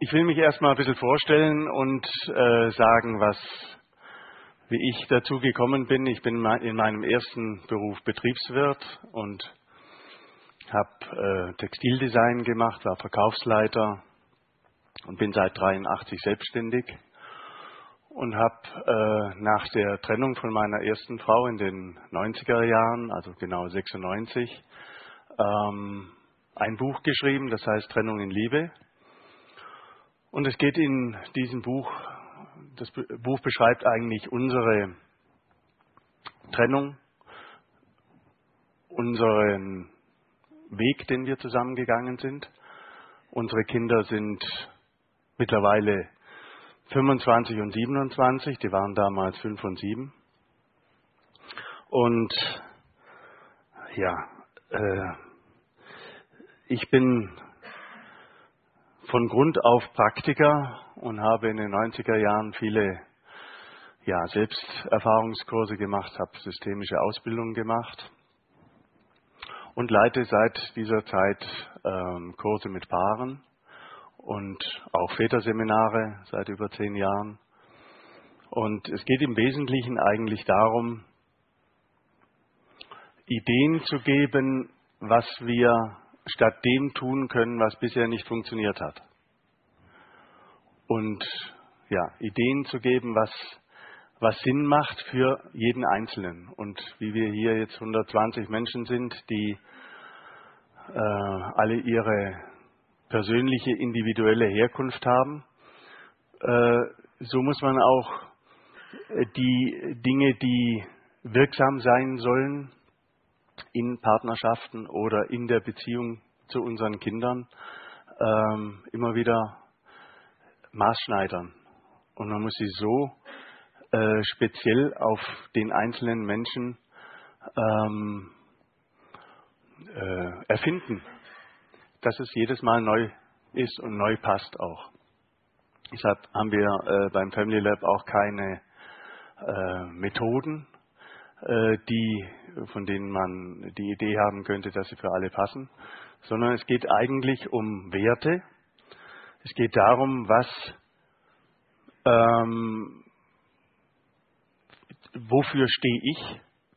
Ich will mich erstmal ein bisschen vorstellen und sagen, wie ich dazu gekommen bin. Ich bin in meinem ersten Beruf Betriebswirt und habe Textildesign gemacht, war Verkaufsleiter und bin seit 1983 selbstständig und habe nach der Trennung von meiner ersten Frau in den 90er Jahren, also genau 96, ein Buch geschrieben, das heißt Trennung in Liebe. Und es geht in diesem Buch, das Buch beschreibt eigentlich unsere Trennung, unseren Weg, den wir zusammengegangen sind. Unsere Kinder sind mittlerweile 25 und 27, die waren damals 5 und 7. Und ja, ich bin von Grund auf Praktiker und habe in den 90er Jahren viele Selbsterfahrungskurse gemacht, habe systemische Ausbildung gemacht und leite seit dieser Zeit Kurse mit Paaren und auch Väterseminare seit über 10 Jahren. Und es geht im Wesentlichen eigentlich darum, Ideen zu geben, was wir statt dem tun können, was bisher nicht funktioniert hat. Und Ideen zu geben, was Sinn macht für jeden Einzelnen. Und wie wir hier jetzt 120 Menschen sind, die alle ihre persönliche, individuelle Herkunft haben, so muss man auch die Dinge, die wirksam sein sollen, in Partnerschaften oder in der Beziehung zu unseren Kindern immer wieder maßschneidern. Und man muss sie so speziell auf den einzelnen Menschen erfinden, dass es jedes Mal neu ist und neu passt auch. Deshalb haben wir beim Family Lab auch keine Methoden, von denen man die Idee haben könnte, dass sie für alle passen, sondern es geht eigentlich um Werte. Es geht darum, wofür stehe ich,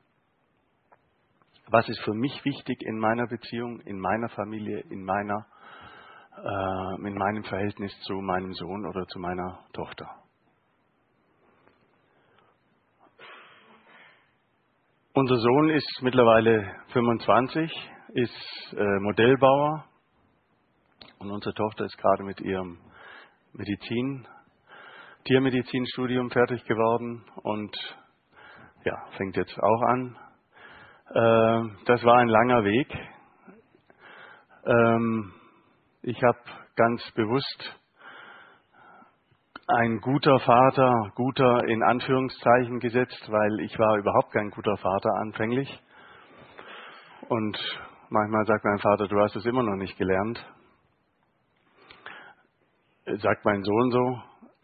was ist für mich wichtig in meiner Beziehung, in meiner Familie, in meinem Verhältnis zu meinem Sohn oder zu meiner Tochter. Unser Sohn ist mittlerweile 25, ist Modellbauer und unsere Tochter ist gerade mit ihrem Tiermedizinstudium fertig geworden und fängt jetzt auch an. Das war ein langer Weg. Ich habe ganz bewusst ein guter Vater, guter in Anführungszeichen gesetzt, weil ich war überhaupt kein guter Vater anfänglich. Und manchmal sagt mein Vater, du hast es immer noch nicht gelernt. Sagt mein Sohn so.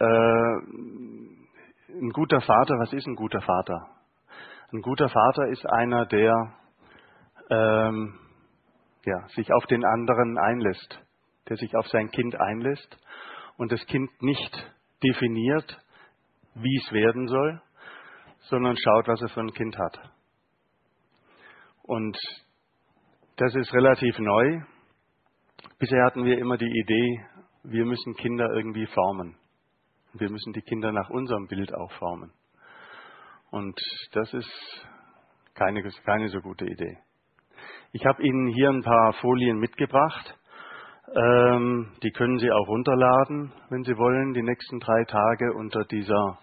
Ein guter Vater, was ist ein guter Vater? Ein guter Vater ist einer, der sich auf den anderen einlässt, der sich auf sein Kind einlässt und das Kind nicht definiert, wie es werden soll, sondern schaut, was er für ein Kind hat. Und das ist relativ neu. Bisher hatten wir immer die Idee, wir müssen Kinder irgendwie formen. Wir müssen die Kinder nach unserem Bild auch formen. Und das ist keine so gute Idee. Ich habe Ihnen hier ein paar Folien mitgebracht. Die können Sie auch runterladen, wenn Sie wollen, die nächsten 3 Tage unter dieser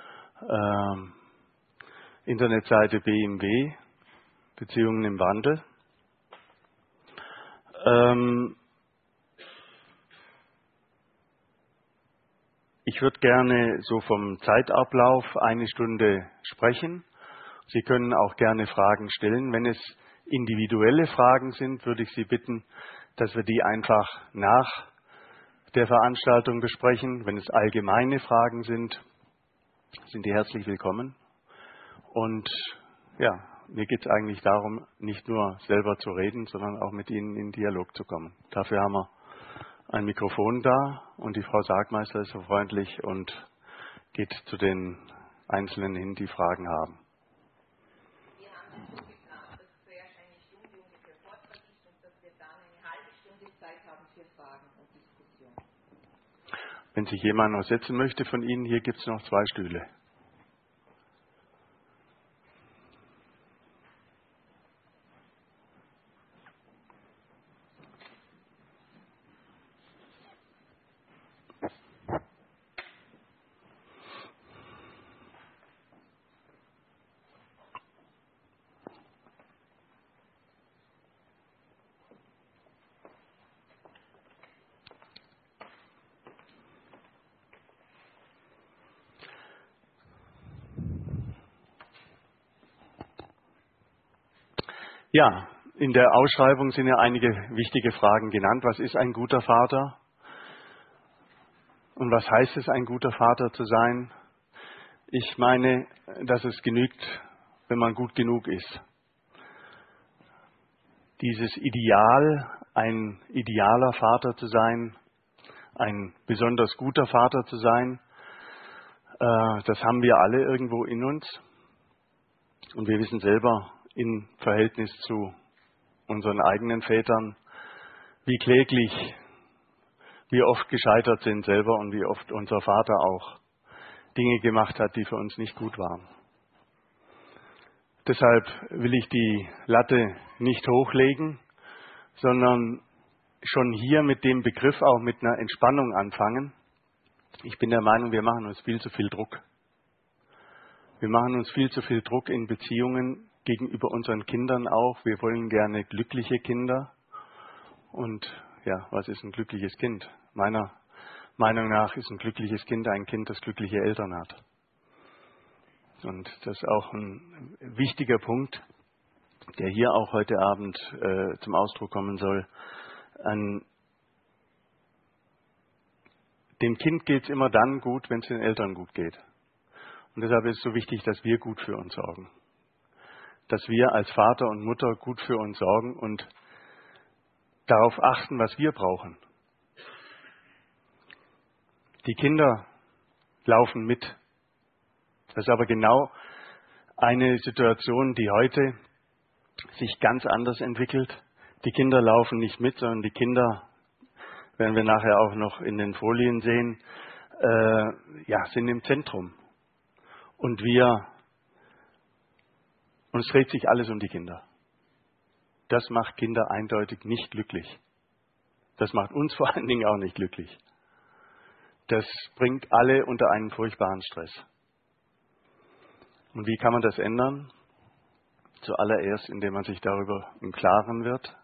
Internetseite BMW, Beziehungen im Wandel. Ich würde gerne so vom Zeitablauf 1 Stunde sprechen. Sie können auch gerne Fragen stellen. Wenn es individuelle Fragen sind, würde ich Sie bitten, dass wir die einfach nach der Veranstaltung besprechen. Wenn es allgemeine Fragen sind, sind die herzlich willkommen. Und mir geht es eigentlich darum, nicht nur selber zu reden, sondern auch mit Ihnen in Dialog zu kommen. Dafür haben wir ein Mikrofon da und die Frau Sargmeister ist so freundlich und geht zu den Einzelnen hin, die Fragen haben. Wir haben das so geplant, dass zuerst eine Stunde ungefähr Vortrag ist und dass wir dann eine halbe Stunde Zeit haben für Fragen und Diskussion. Wenn sich jemand noch setzen möchte von Ihnen, hier gibt es noch 2 Stühle. Ja, in der Ausschreibung sind ja einige wichtige Fragen genannt. Was ist ein guter Vater? Und was heißt es, ein guter Vater zu sein? Ich meine, dass es genügt, wenn man gut genug ist. Dieses Ideal, ein idealer Vater zu sein, ein besonders guter Vater zu sein, das haben wir alle irgendwo in uns. Und wir wissen selber im Verhältnis zu unseren eigenen Vätern, wie kläglich wir oft gescheitert sind selber und wie oft unser Vater auch Dinge gemacht hat, die für uns nicht gut waren. Deshalb will ich die Latte nicht hochlegen, sondern schon hier mit dem Begriff auch mit einer Entspannung anfangen. Ich bin der Meinung, wir machen uns viel zu viel Druck. Wir machen uns viel zu viel Druck in Beziehungen gegenüber unseren Kindern auch. Wir wollen gerne glückliche Kinder. Und ja, was ist ein glückliches Kind? Meiner Meinung nach ist ein glückliches Kind ein Kind, das glückliche Eltern hat. Und das ist auch ein wichtiger Punkt, der hier auch heute Abend zum Ausdruck kommen soll. Dem Kind geht es immer dann gut, wenn es den Eltern gut geht. Und deshalb ist es so wichtig, dass wir gut für uns sorgen. Dass wir als Vater und Mutter gut für uns sorgen und darauf achten, was wir brauchen. Die Kinder laufen mit. Das ist aber genau eine Situation, die heute sich ganz anders entwickelt. Die Kinder laufen nicht mit, sondern die Kinder, werden wir nachher auch noch in den Folien sehen, sind im Zentrum. Und uns dreht sich alles um die Kinder. Das macht Kinder eindeutig nicht glücklich. Das macht uns vor allen Dingen auch nicht glücklich. Das bringt alle unter einen furchtbaren Stress. Und wie kann man das ändern? Zuallererst, indem man sich darüber im Klaren wird.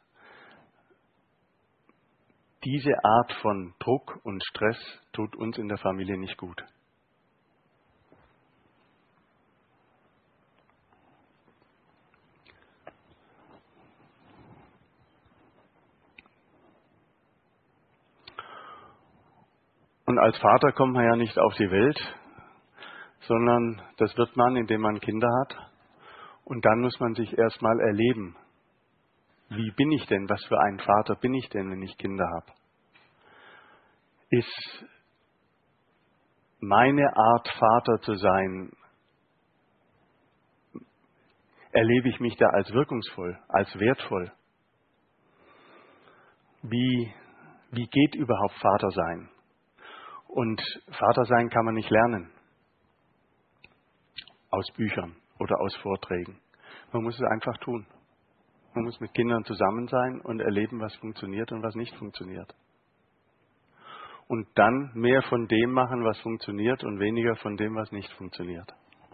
Diese Art von Druck und Stress tut uns in der Familie nicht gut. Und als Vater kommt man ja nicht auf die Welt, sondern das wird man, indem man Kinder hat. Und dann muss man sich erstmal erleben. Wie bin ich denn? Was für ein Vater bin ich denn, wenn ich Kinder habe? Ist meine Art, Vater zu sein, erlebe ich mich da als wirkungsvoll, als wertvoll? Wie geht überhaupt Vater sein? Und Vater sein kann man nicht lernen. Aus Büchern oder aus Vorträgen. Man muss es einfach tun. Man muss mit Kindern zusammen sein und erleben, was funktioniert und was nicht funktioniert. Und dann mehr von dem machen, was funktioniert und weniger von dem, was nicht funktioniert.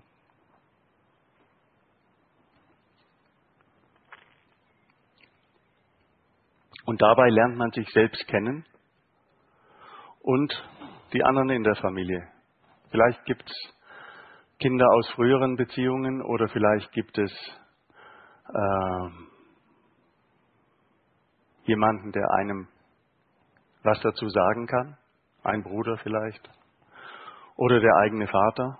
Und dabei lernt man sich selbst kennen und die anderen in der Familie. Vielleicht gibt es Kinder aus früheren Beziehungen oder vielleicht gibt es jemanden, der einem was dazu sagen kann. Ein Bruder vielleicht. Oder der eigene Vater.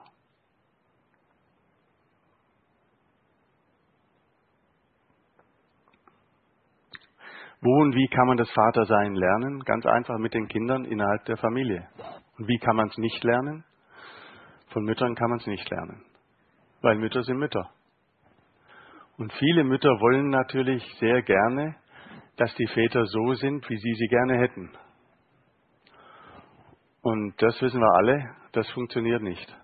Wo und wie kann man das Vatersein lernen? Ganz einfach mit den Kindern innerhalb der Familie. Und wie kann man es nicht lernen? Von Müttern kann man es nicht lernen, weil Mütter sind Mütter. Und viele Mütter wollen natürlich sehr gerne, dass die Väter so sind, wie sie gerne hätten. Und das wissen wir alle, das funktioniert nicht.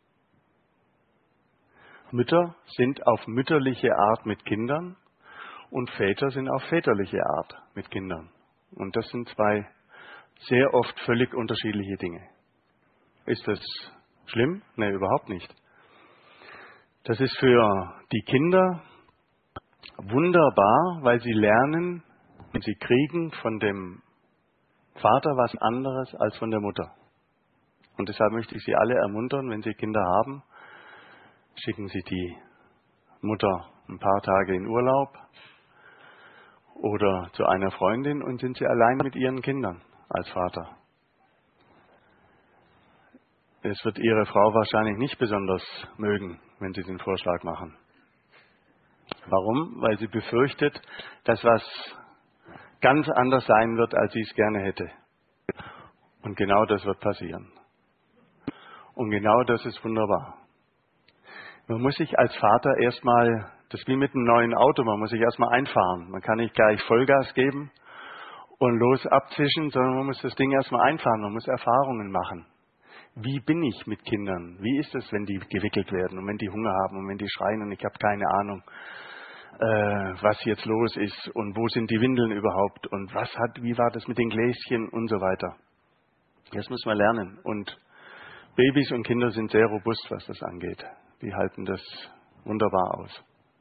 Mütter sind auf mütterliche Art mit Kindern und Väter sind auf väterliche Art mit Kindern. Und das sind zwei sehr oft völlig unterschiedliche Dinge. Ist das schlimm? Nein, überhaupt nicht. Das ist für die Kinder wunderbar, weil sie lernen und sie kriegen von dem Vater was anderes als von der Mutter. Und deshalb möchte ich Sie alle ermuntern, wenn Sie Kinder haben, schicken Sie die Mutter ein paar Tage in Urlaub oder zu einer Freundin und sind Sie allein mit Ihren Kindern als Vater. Es wird Ihre Frau wahrscheinlich nicht besonders mögen, wenn Sie den Vorschlag machen. Warum? Weil sie befürchtet, dass was ganz anders sein wird, als sie es gerne hätte. Und genau das wird passieren. Und genau das ist wunderbar. Man muss sich als Vater erstmal, das ist wie mit einem neuen Auto, man muss sich erstmal einfahren. Man kann nicht gleich Vollgas geben und los abzischen, sondern man muss das Ding erstmal einfahren, man muss Erfahrungen machen. Wie bin ich mit Kindern? Wie ist es, wenn die gewickelt werden und wenn die Hunger haben und wenn die schreien und ich habe keine Ahnung, was jetzt los ist und wo sind die Windeln überhaupt und wie war das mit den Gläschen und so weiter. Das muss man lernen. Und Babys und Kinder sind sehr robust, was das angeht. Die halten das wunderbar aus.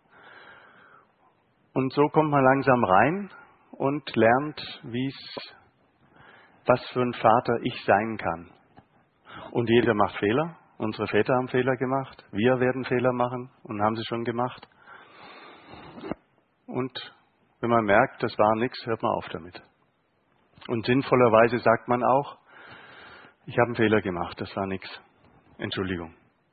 Und so kommt man langsam rein und lernt, was für ein Vater ich sein kann. Und jeder macht Fehler. Unsere Väter haben Fehler gemacht. Wir werden Fehler machen und haben sie schon gemacht. Und wenn man merkt, das war nichts, hört man auf damit. Und sinnvollerweise sagt man auch, ich habe einen Fehler gemacht, das war nichts. Entschuldigung.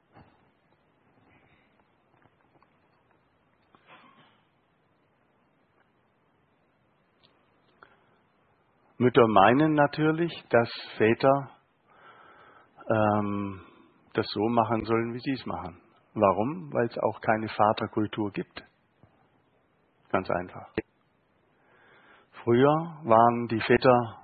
Mütter meinen natürlich, dass Väter das so machen sollen, wie sie es machen. Warum? Weil es auch keine Vaterkultur gibt. Ganz einfach. Früher waren die Väter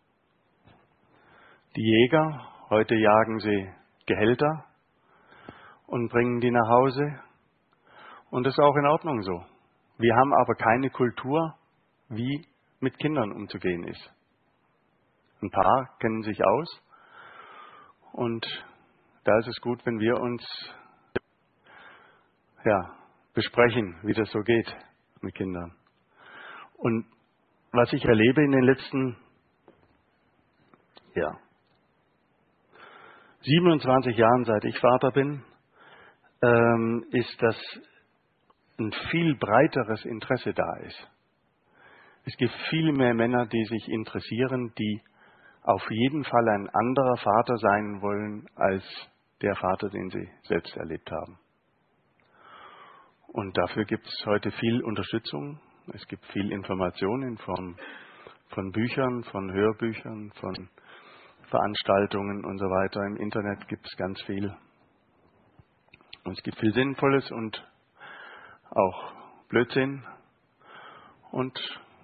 die Jäger, heute jagen sie Gehälter und bringen die nach Hause. Und das ist auch in Ordnung so. Wir haben aber keine Kultur, wie mit Kindern umzugehen ist. Ein paar kennen sich aus und da ist es gut, wenn wir uns besprechen, wie das so geht mit Kindern. Und was ich erlebe in den letzten 27 Jahren, seit ich Vater bin, ist, dass ein viel breiteres Interesse da ist. Es gibt viel mehr Männer, die sich interessieren, die auf jeden Fall ein anderer Vater sein wollen als der Vater, den sie selbst erlebt haben. Und dafür gibt es heute viel Unterstützung. Es gibt viel Information in Form von Büchern, von Hörbüchern, von Veranstaltungen und so weiter. Im Internet gibt es ganz viel. Und es gibt viel Sinnvolles und auch Blödsinn. Und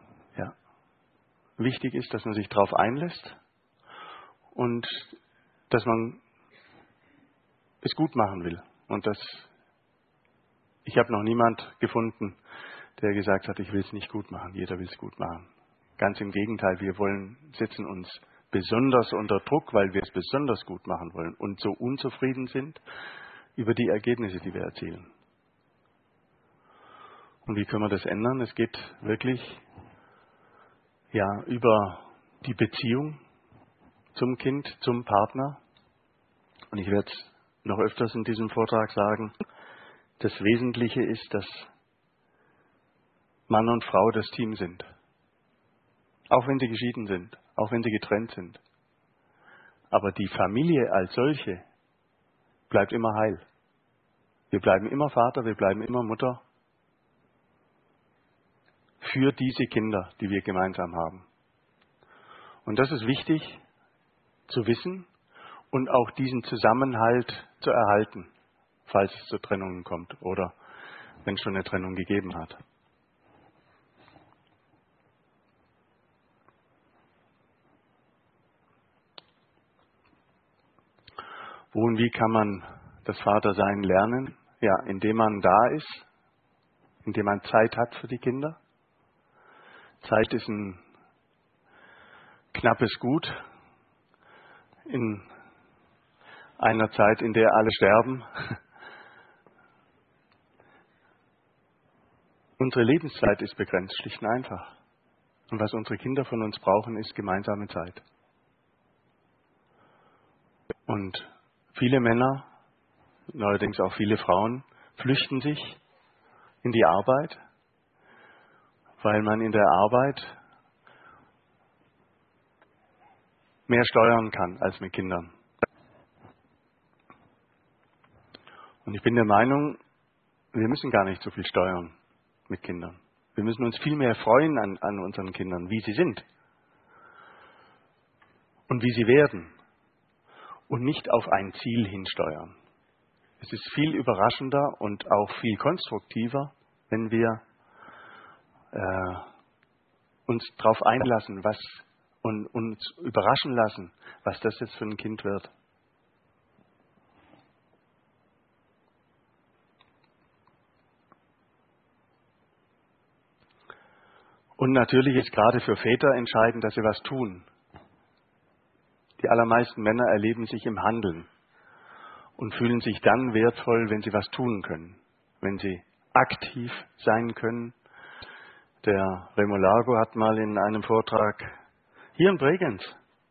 wichtig ist, dass man sich darauf einlässt und dass man es gut machen will. Und ich habe noch niemand gefunden, der gesagt hat, ich will es nicht gut machen. Jeder will es gut machen. Ganz im Gegenteil, wir setzen uns besonders unter Druck, weil wir es besonders gut machen wollen und so unzufrieden sind über die Ergebnisse, die wir erzielen. Und wie können wir das ändern? Es geht wirklich über die Beziehung zum Kind, zum Partner. Und ich werde es noch öfters in diesem Vortrag sagen, das Wesentliche ist, dass Mann und Frau das Team sind. Auch wenn sie geschieden sind, auch wenn sie getrennt sind. Aber die Familie als solche bleibt immer heil. Wir bleiben immer Vater, wir bleiben immer Mutter für diese Kinder, die wir gemeinsam haben. Und das ist wichtig zu wissen und auch diesen Zusammenhalt zu erhalten, falls es zu Trennungen kommt oder wenn es schon eine Trennung gegeben hat. Wo und wie kann man das Vatersein lernen? Ja, indem man da ist, indem man Zeit hat für die Kinder. Zeit ist ein knappes Gut in einer Zeit, in der alle sterben. Unsere Lebenszeit ist begrenzt, schlicht und einfach. Und was unsere Kinder von uns brauchen, ist gemeinsame Zeit. Und viele Männer, neuerdings auch viele Frauen, flüchten sich in die Arbeit, weil man in der Arbeit mehr steuern kann als mit Kindern. Und ich bin der Meinung, wir müssen gar nicht so viel steuern mit Kindern. Wir müssen uns viel mehr freuen an unseren Kindern, wie sie sind und wie sie werden und nicht auf ein Ziel hinsteuern. Es ist viel überraschender und auch viel konstruktiver, wenn wir uns darauf einlassen und uns überraschen lassen, was das jetzt für ein Kind wird. Und natürlich ist gerade für Väter entscheidend, dass sie was tun. Die allermeisten Männer erleben sich im Handeln und fühlen sich dann wertvoll, wenn sie was tun können, wenn sie aktiv sein können. Der Remo Largo hat mal in einem Vortrag hier in Bregenz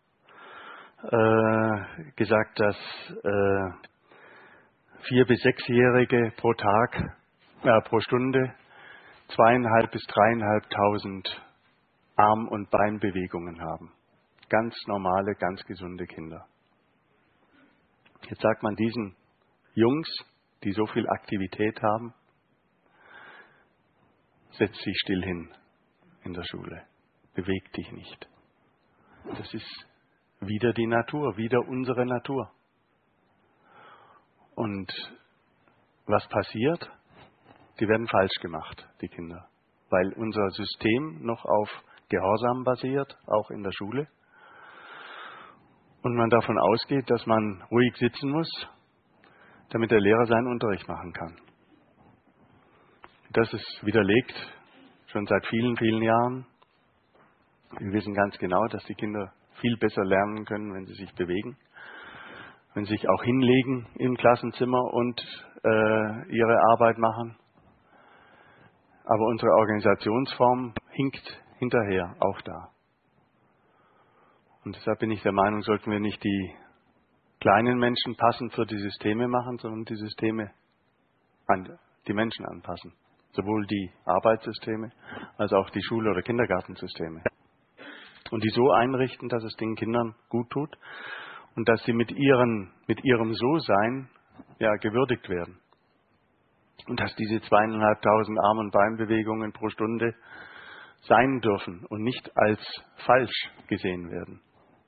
gesagt, dass 4- bis 6-Jährige pro Stunde 2.500 bis 3.500 Arm- und Beinbewegungen haben. Ganz normale, ganz gesunde Kinder. Jetzt sagt man diesen Jungs, die so viel Aktivität haben, setz dich still hin in der Schule. Beweg dich nicht. Das ist wieder die Natur, wieder unsere Natur. Und was passiert? Die werden falsch gemacht, die Kinder. Weil unser System noch auf Gehorsam basiert, auch in der Schule. Und man davon ausgeht, dass man ruhig sitzen muss, damit der Lehrer seinen Unterricht machen kann. Das ist widerlegt, schon seit vielen, vielen Jahren. Wir wissen ganz genau, dass die Kinder viel besser lernen können, wenn sie sich bewegen, wenn sie sich auch hinlegen im Klassenzimmer und ihre Arbeit machen. Aber unsere Organisationsform hinkt hinterher, auch da. Und deshalb bin ich der Meinung, sollten wir nicht die kleinen Menschen passend für die Systeme machen, sondern die Systeme an die Menschen anpassen. Sowohl die Arbeitssysteme als auch die Schule- oder Kindergartensysteme. Und die so einrichten, dass es den Kindern gut tut und dass sie mit ihrem So-Sein gewürdigt werden. Und dass diese 2.500 Arm- und Beinbewegungen pro Stunde sein dürfen und nicht als falsch gesehen werden.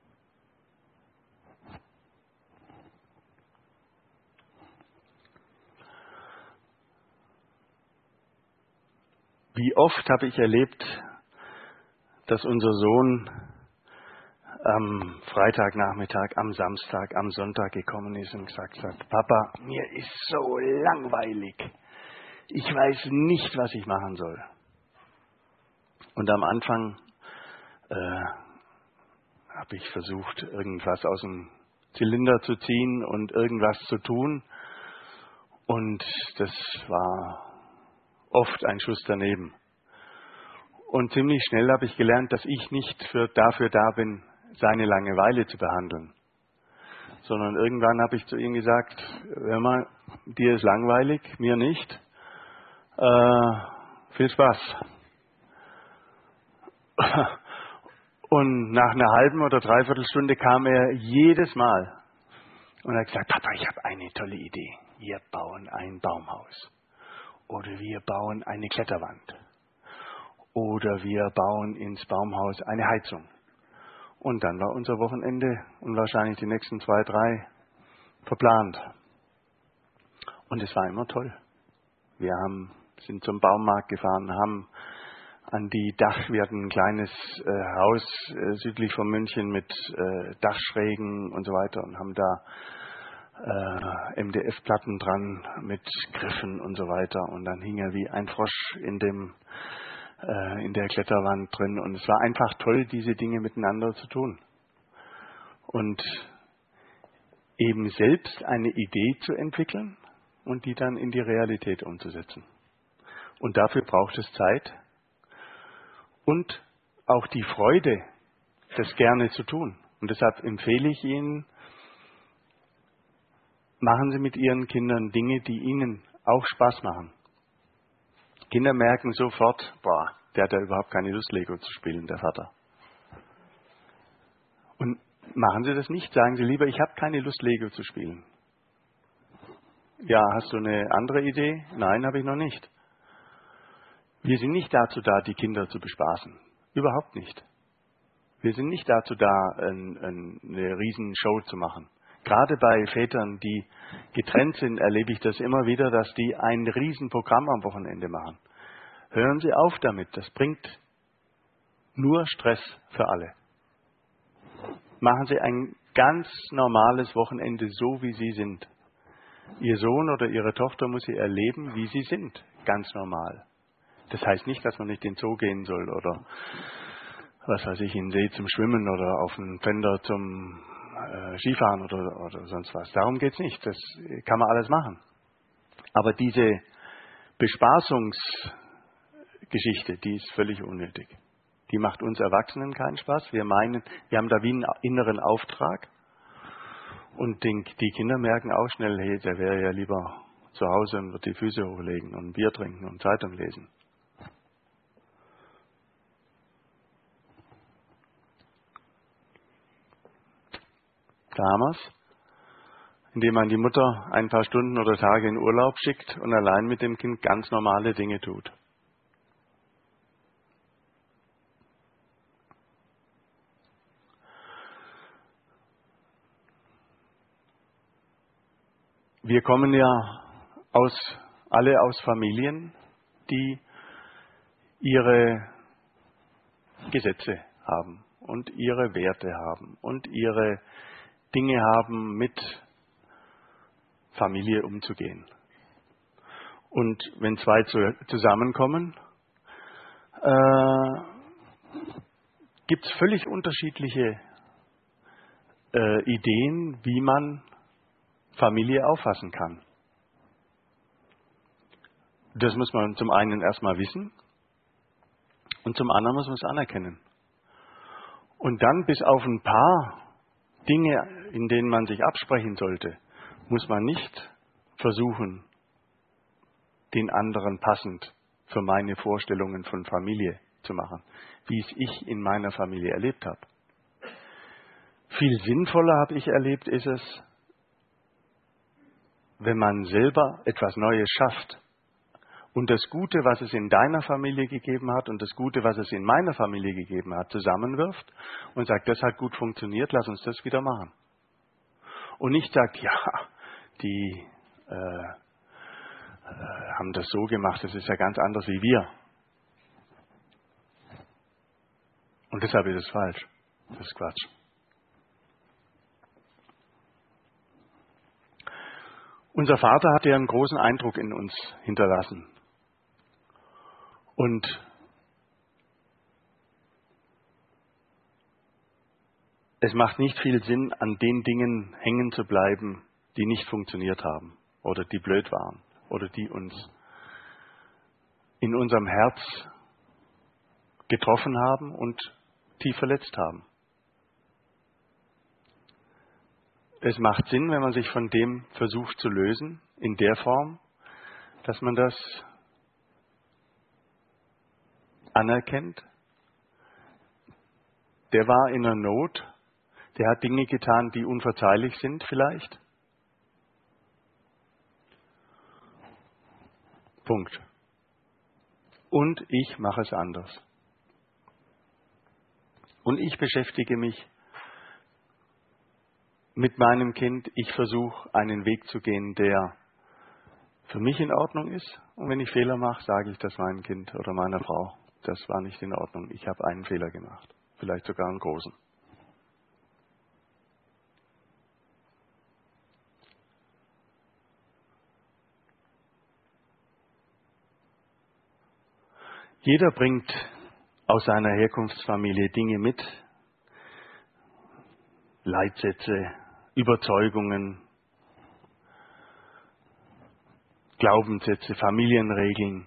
Wie oft habe ich erlebt, dass unser Sohn am Freitagnachmittag, am Samstag, am Sonntag gekommen ist und gesagt hat, Papa, mir ist so langweilig. Ich weiß nicht, was ich machen soll. Und am Anfang habe ich versucht, irgendwas aus dem Zylinder zu ziehen und irgendwas zu tun. Und das war oft ein Schuss daneben. Und ziemlich schnell habe ich gelernt, dass ich nicht dafür da bin, seine Langeweile zu behandeln. Sondern irgendwann habe ich zu ihm gesagt, hör mal, dir ist langweilig, mir nicht. Viel Spaß. Und nach einer halben oder dreiviertel Stunde kam er jedes Mal und hat gesagt, Papa, ich habe eine tolle Idee. Wir bauen ein Baumhaus. Oder wir bauen eine Kletterwand. oder wir bauen ins Baumhaus eine Heizung. Und dann war unser Wochenende und wahrscheinlich die nächsten 2, 3 verplant. Und es war immer toll. Wir sind zum Baumarkt gefahren, haben wir hatten ein kleines Haus südlich von München mit Dachschrägen und so weiter und haben da MDF-Platten dran mit Griffen und so weiter. Und dann hing er wie ein Frosch in der Kletterwand drin. Und es war einfach toll, diese Dinge miteinander zu tun. Und eben selbst eine Idee zu entwickeln und die dann in die Realität umzusetzen. Und dafür braucht es Zeit und auch die Freude, das gerne zu tun. Und deshalb empfehle ich Ihnen, machen Sie mit Ihren Kindern Dinge, die Ihnen auch Spaß machen. Kinder merken sofort, der hat ja überhaupt keine Lust, Lego zu spielen, der Vater. Und machen Sie das nicht, sagen Sie lieber, ich habe keine Lust, Lego zu spielen. Ja, hast du eine andere Idee? Nein, habe ich noch nicht. Wir sind nicht dazu da, die Kinder zu bespaßen. Überhaupt nicht. Wir sind nicht dazu da, eine Riesenshow zu machen. Gerade bei Vätern, die getrennt sind, erlebe ich das immer wieder, dass die ein Riesenprogramm am Wochenende machen. Hören Sie auf damit. Das bringt nur Stress für alle. Machen Sie ein ganz normales Wochenende so, wie Sie sind. Ihr Sohn oder Ihre Tochter muss Sie erleben, wie Sie sind. Ganz normal. Das heißt nicht, dass man nicht in den Zoo gehen soll oder was weiß ich, in den See zum Schwimmen oder auf einen Pfänder zum Skifahren oder sonst was. Darum geht es nicht. Das kann man alles machen. Aber diese Bespaßungsgeschichte, die ist völlig unnötig. Die macht uns Erwachsenen keinen Spaß. Wir meinen, wir haben da wie einen inneren Auftrag. Und die Kinder merken auch schnell, hey, der wäre ja lieber zu Hause und wird die Füße hochlegen und ein Bier trinken und Zeitung lesen. Da haben wir es, indem man die Mutter ein paar Stunden oder Tage in Urlaub schickt und allein mit dem Kind ganz normale Dinge tut. Wir kommen ja alle aus Familien, die ihre Gesetze haben und ihre Werte haben und ihre Dinge haben, mit Familie umzugehen. Und wenn zwei zusammenkommen, gibt es völlig unterschiedliche Ideen, wie man Familie auffassen kann. Das muss man zum einen erstmal wissen und zum anderen muss man es anerkennen. Und dann bis auf ein paar Dinge, in denen man sich absprechen sollte, muss man nicht versuchen, den anderen passend für meine Vorstellungen von Familie zu machen, wie es ich in meiner Familie erlebt habe. Viel sinnvoller habe ich erlebt, ist es, wenn man selber etwas Neues schafft und das Gute, was es in deiner Familie gegeben hat und das Gute, was es in meiner Familie gegeben hat, zusammenwirft und sagt, das hat gut funktioniert, lass uns das wieder machen. Und nicht sagt, ja, die haben das so gemacht, das ist ja ganz anders wie wir. Und deshalb ist es falsch. Das ist Quatsch. Unser Vater hat ja einen großen Eindruck in uns hinterlassen. Und es macht nicht viel Sinn, an den Dingen hängen zu bleiben, die nicht funktioniert haben oder die blöd waren oder die uns in unserem Herz getroffen haben und tief verletzt haben. Es macht Sinn, wenn man sich von dem versucht zu lösen, in der Form, dass man das anerkennt. Der war in einer Not, der hat Dinge getan, die unverzeihlich sind vielleicht. Punkt. und ich mache es anders. Und ich beschäftige mich mit meinem Kind. Ich versuche, einen Weg zu gehen, der für mich in Ordnung ist. Und wenn ich Fehler mache, sage ich das meinem Kind oder meiner Frau. Das war nicht in Ordnung. Ich habe einen Fehler gemacht. Vielleicht sogar einen großen. Jeder bringt aus seiner Herkunftsfamilie Dinge mit. Leitsätze, Überzeugungen, Glaubenssätze, Familienregeln.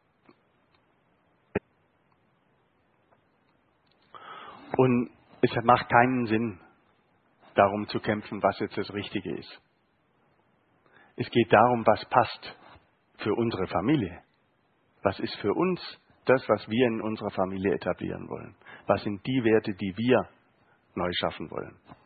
Und es macht keinen Sinn, darum zu kämpfen, was jetzt das Richtige ist. Es geht darum, was passt für unsere Familie. Was ist für uns das, was wir in unserer Familie etablieren wollen? Was sind die Werte, die wir neu schaffen wollen?